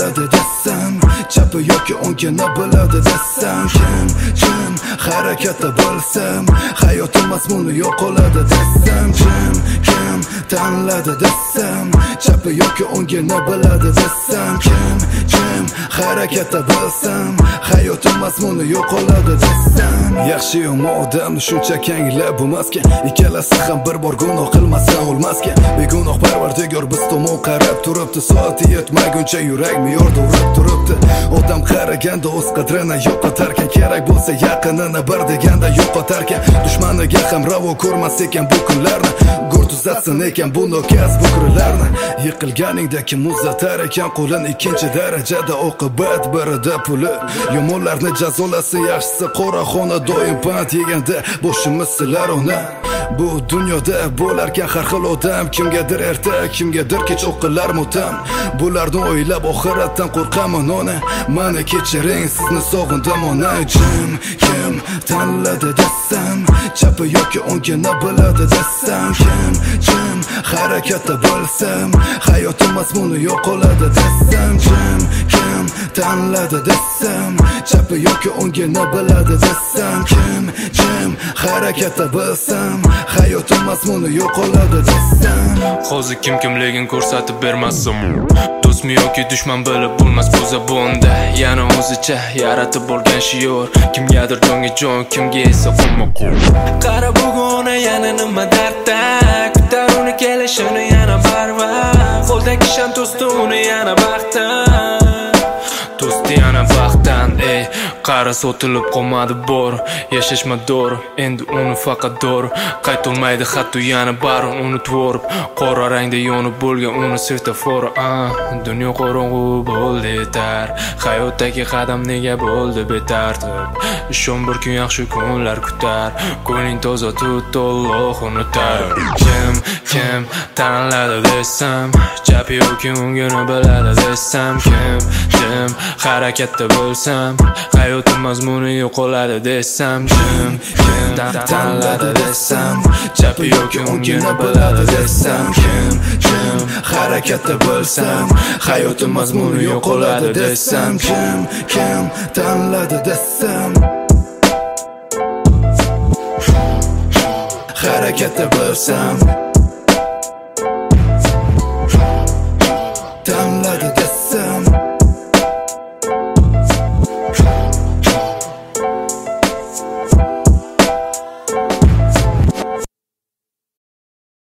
tanladi desam, chapi yoki o'ngini biladi desam, kim harakatda bo'lsam, hayotim mazmuni yo'qoladi desam, kim tanladi desam, chapi yoki o'ngini biladi desam, kim harakatda bo'lsam, hayotim mazmuni yo'qoladi desam. Yaxshi yomon odam shunchaki anglab bo'lmaskan, ikkalasi ham bir bor gunoh qilmasa o'lmaskan. Begunoh Parvardigor biz tomon qarab turibdi, soati yetmaguncha yurak me'yorda urib turibdi. Odam qaraganda o'z qadrini yo'qotarkan, kerak bo'lsa yaqinini bir deganda yo'qotarkan. Dushmaniga ham ravo ko'rmas ekan bu kunlarni, go'r tuzatsin ekan bu nokaz bukrilarni. Yiqilganingda kim uzatar ekan qo'lin, ikkinchi darajada oqibat birida puli. Yomonlarni jazolasi yaxshisi qoraxona, doim pand yeganda boshimiz silar uni. Bu dunyoda bo'larkan har xil odam, kimgadir erta, kimgadir kech o'qilar motam. Bularni o'ylab oxiratdan qo'rqaman ona. Mani kechiring, sizni sog'indim ona. Kim tanladi desam, chapi yoki o'ngini biladi desam, kim harakatda bo'lsam, hayotim mazmuni yo'qoladi desam, kim tanladi desam, chapi yoki o'ngini biladi desam, kim harakatda bo'lsam, hayotim mazmuni yo'qoladi desam. Hozir kim kimligini ko'rsatib bermasam, do'stmi yoki dushman bilib bo'lmas bu zabonda. Yana o'zicha yaratib bo'lgan shior, kimgadir jonga jon, kimga esa qonma-qon. Qara bugun yana nima dardda, kutar uni kelishini yana barvaqt. Qo'ldagi sham do'sti uni yana baxtdan, do'sti yana baxtdan. Ey qara sotilib qolmadi bor, yashashma dor, endi uni faqat dor. Qaytolmaydi hatto yana bari unutib yorib, qora rangda yonib bo'lgan uni svetofor. Dunyo qorong'u bo'ldi tar, hayotdagi qadam nega bo'ldi betartib. Ishon bir kun yaxshi kunlar kutar, ko'ngling toza tut, Alloh unutar. Kim tanladi desam, chapi yoki o'ngini biladi desam, kim harakatda bo'lsam, hayotim mazmuni yo'qoladi desam, kim tanladi desam, chapi yoki o'ngini biladi desam, kim harakatda bo'lsam, hayotim mazmuni yo'qoladi desam, kim tanladi desam, harakatda bo'lsam.